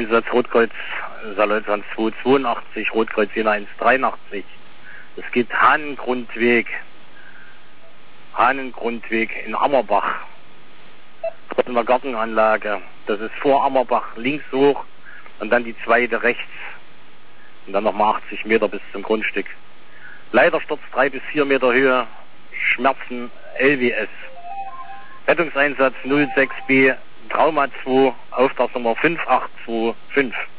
Rettungseinsatz Rotkreuz Salzwand 282, Rotkreuz Jena 183. Es geht Hahnengrundweg in Ammerbach. In der Gartenanlage. Das ist vor Ammerbach links hoch und dann die zweite rechts. Und dann nochmal 80 Meter bis zum Grundstück. Leider Sturz 3 bis 4 Meter Höhe, Schmerzen LWS. Rettungseinsatz 06B, Trauma 2, Auftragsnummer 5825.